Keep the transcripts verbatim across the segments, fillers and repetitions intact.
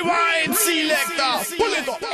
Rewind selector, pull it up.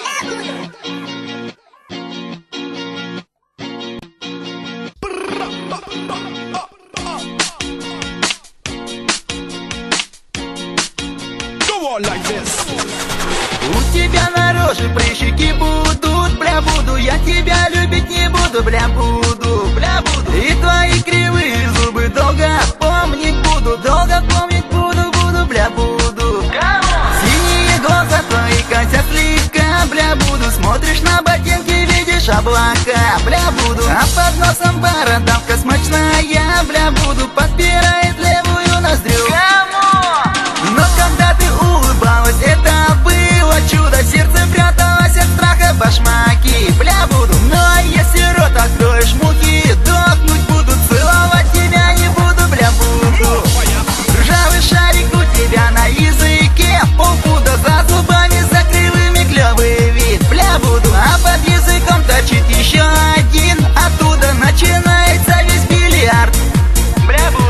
Go on like this. У тебя на роже прыщики будут, бля, буду. Я тебя любить не буду, бля, буду, бля, буду. И твои кривые зубы долго помнить буду, долго помнить буду, буду, бля, буду. Синие глаза твои косят слегка, бля, буду. Смотришь на ботинки, видишь облака, бля, буду. А под носом бородавка смачная, бля, буду. Подпирает левую ноздрю. Но когда ты улыбалась, это было чудо. Сердце пряталось от страха башмаки, бля, буду. Но если рот откроешь, мухи дохнуть будут. Целовать тебя не буду, бля, буду. Ржавый шарик у тебя на языке, полпуда за зубами, за кривыми клёвый вид, бля, буду. А под языком торчит еще один, оттуда начинается весь бильярд, бля, буду.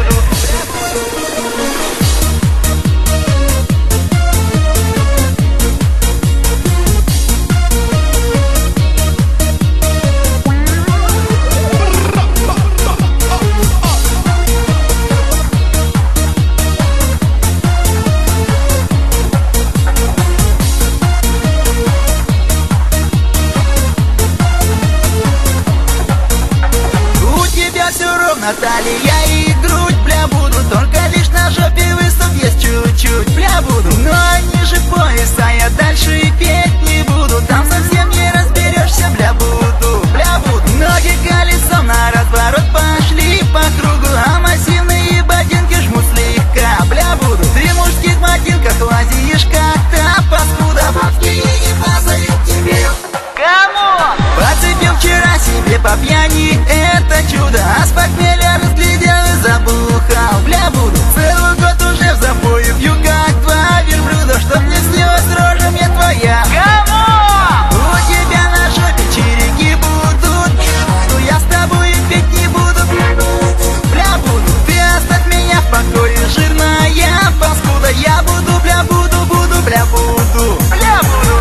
Талия и грудь, бля, буду. Только лишь на жопе выступ есть чуть-чуть, бля, буду. Но ниже пояса я дальше и петь не буду. Там совсем не разберешься, бля, буду, бля, буду. Ноги колесом на разворот пошли по кругу, а массивные ботинки жмут слегка, бля, буду. Ты в мужских ботинках лазишь как-то, паскуда. Бабки не падают тебе. Кому? Подцепил вчера себе по пьяни, это чудо. А с похмелья разглядел и забухал, бля, буду. Целый год уже в запое пью, как два верблюда. Чтоб не снилась рожа мне твоя. Кому? У тебя на жопе череки будут. Но я с тобой и петь не буду, бля, буду. Ты оставь меня в покое, жирная паскуда. Я буду, бля, буду, буду, бля, буду, бля, буду.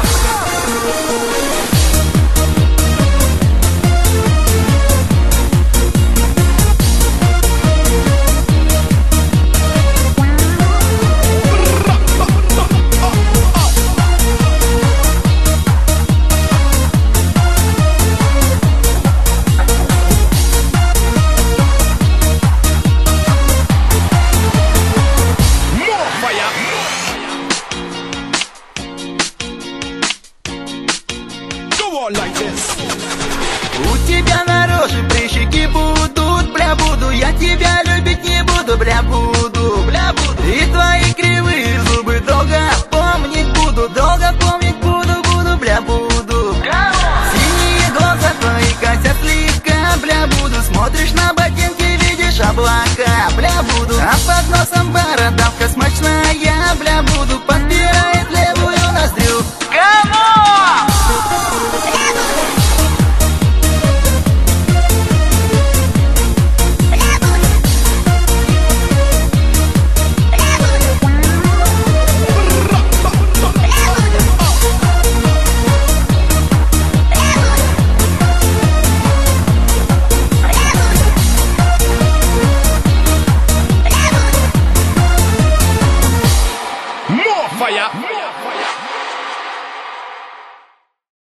Like this. У тебя на роже прыщики будут, бля, буду. Я тебя любить не буду, бля, буду, бля, буду. И твои кривые зубы долго помнить буду, долго помнить буду, буду, бля, буду. Синие глаза твои косят слегка, бля, буду. Смотришь на ботинки, видишь облака, бля, буду. А под носом бородавка смачная, бля, буду. Подпирает левую ноздрю. More fire! More fire!